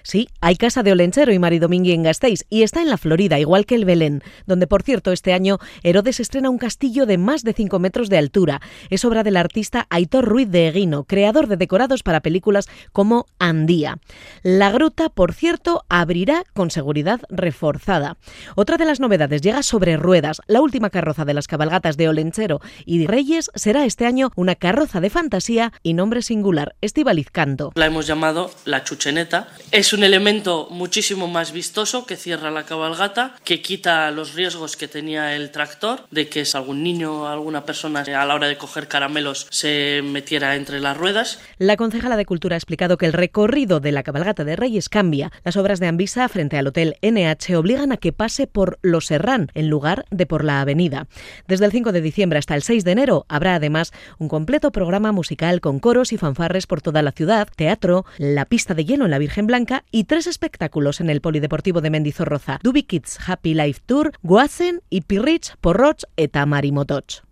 Sí, hay Casa de Olentzero y Maridomingui en Gasteiz y está en la Florida, igual que el Belén, donde, por cierto, este año Herodes estrena un castillo de más de 5 metros de altura. Es obra del artista Aitor Ruiz de Eguino, creador de decorados para películas como Andía. La gruta, por cierto, abrirá con seguridad reforzada. Otra de las novedades llega sobre ruedas. La última carroza de las cabalgatas de Olentzero y Reyes será este año una carroza de fantasía y nombre singular, Estíbaliz Canto. La hemos llamado la chucheneta. Es un elemento muchísimo más vistoso que cierra la cabalgata, que quita los riesgos que tenía el tractor, de que algún niño o alguna persona a la hora de coger caramelos se metiera entre las ruedas. La concejala de Cultura ha explicado que el recorrido de la cabalgata de Reyes cambia. Las obras de Anvisa frente al Hotel NH obligan a que pase por Los Serrán en lugar de por la avenida. Desde el 5 de diciembre hasta el 6 de enero habrá además un completo programa musical con coros y fanfarres por toda la ciudad, teatro, la pista de hielo en la Virgen Blanca y 3 espectáculos en el Polideportivo de Mendizorroza: Dubi Kids Happy Life Tour, Goazen y Pirritx, Porrotx eta Marimotoch.